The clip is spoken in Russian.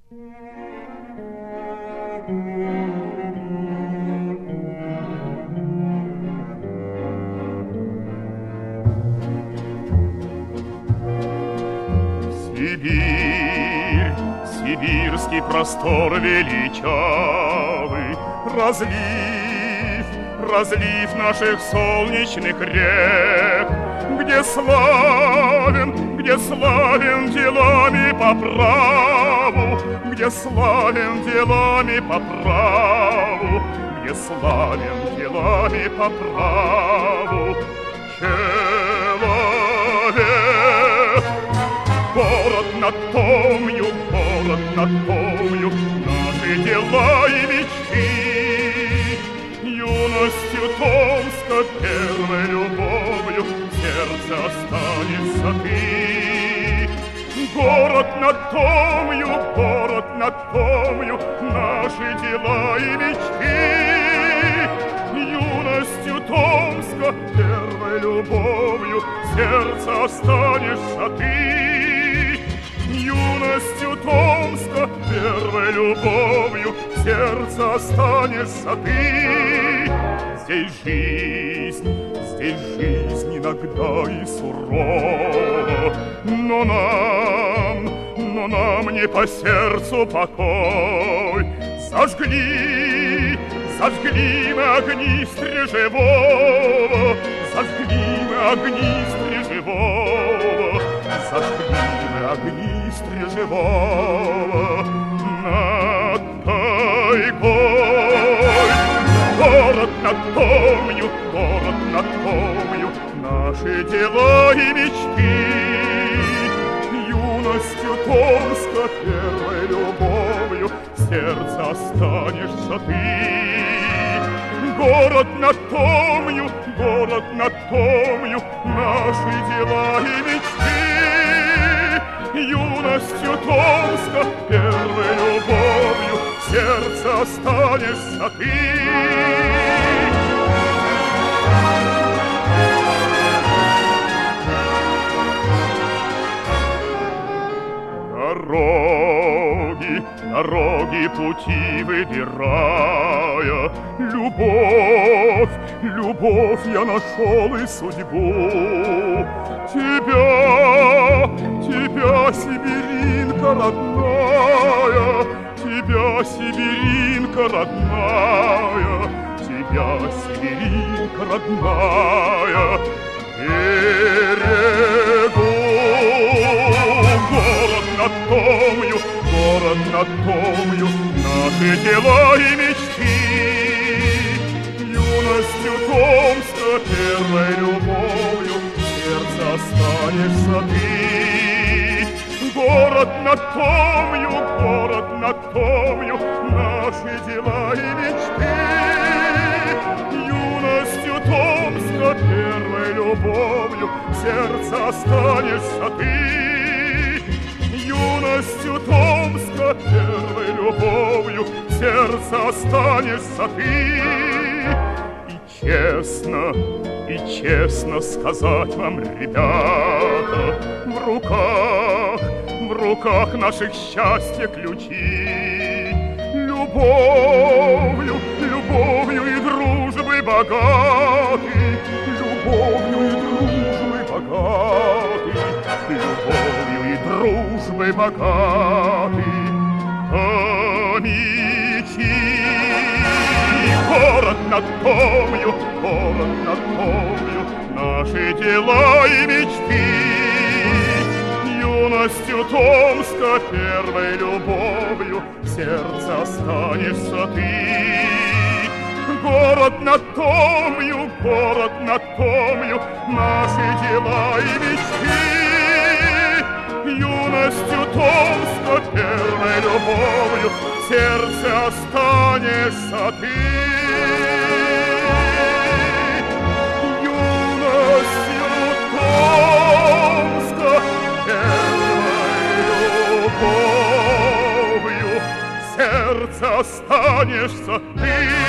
Сибирь, сибирский простор величавый, разлив наших солнечных рек, где славен делами по праву, где славен делами по праву, где славен делами по праву человек. Город над Томью, наши дела и мечты. Юностью Томска, первой любовью, в сердце останешься ты. Город над Томью, наши дела и мечты. Юностью Томска, первой любовью, в сердце останешься ты. Юностью Томска, первой любовью, в сердце останешься ты. Здесь жизнь иногда и сурова, но нам не по сердцу покой. Зажгли мы огни стрежевого, зажгли мы огни стрежевого, зажгли мы огни стрежевого над тайгой. Город над Томью, наши дела и мечты. Юностью Томска, первой любовью, в сердце останешься ты. Город над Томью, наши дела и мечты. Юностью Томска, первой любовью, в сердце останешься ты. Дороги, пути выбирая, любовь я нашел и судьбу. Тебя, сибиринка родная, тебя, сибиринка родная, тебя, сибиринка родная, берегу. Город над Томью, наши дела и мечты. Юностью Томска, первой любовью, в сердце останешься ты. Город над Томью, наши дела и мечты. Юностью Томска, первой любовью, в сердце останешься ты. Юностью Томска, первой любовью, в сердце останешься ты. И честно сказать вам, ребята, в руках наших счастья ключи. Любовью и дружбой богаты, любовью и дружбой богаты, любовью и дружбой богаты. Томичи, город над Томью, наши дела и мечты. Юностью Томска, первой любовью, в сердце останешься ты. Город над Томью, наши дела и мечты. Юностью Томска, первой любовью, в сердце останешься ты. Юностью Томска, первой любовью, в сердце останешься ты.